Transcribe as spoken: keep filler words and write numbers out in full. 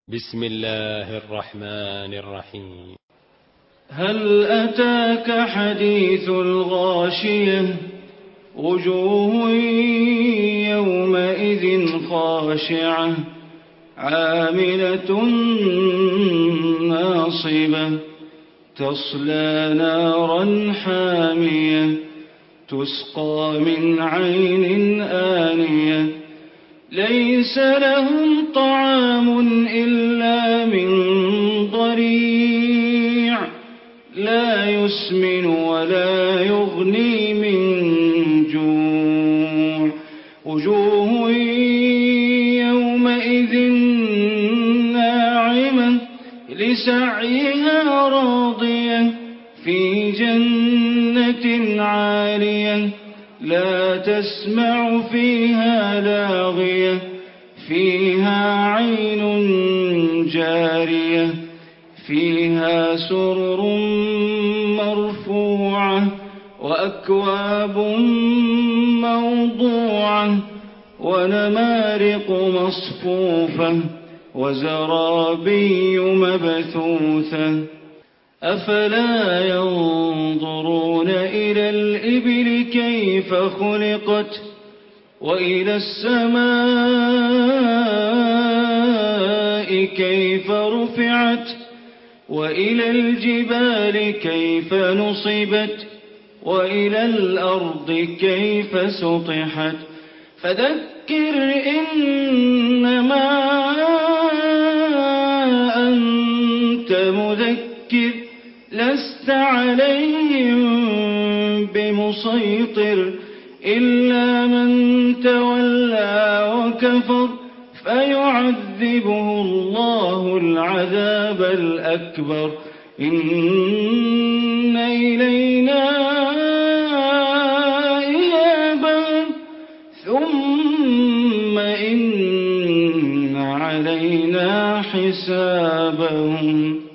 بسم الله الرحمن الرحيم. هل أتاك حديث الغاشية وجوه يومئذ خاشعة عاملة ناصبة تصلى نارا حامية تسقى من عين آنية ليس لهم طعام إلا من ضريع لا يسمن ولا يغني من جوع وجوه يومئذ ناعمة لسعيها راضية في جنة عالية لا تسمع فيها لاغية فيها عين جارية فيها سرر مرفوعة وأكواب موضوعة ونمارق مصفوفة وزرابي مبثوثة أفلا ينظرون إلى الإبل كيف خلقت وإلى السماء كيف رفعت وإلى الجبال كيف نصبت وإلى الأرض كيف سطحت فذكر إنما أنت مذكر لست عليهم بمسيطر إلا من تولى وكفر فيعذبه الله العذاب الأكبر إن إلينا إيابهم ثم إن علينا حسابهم.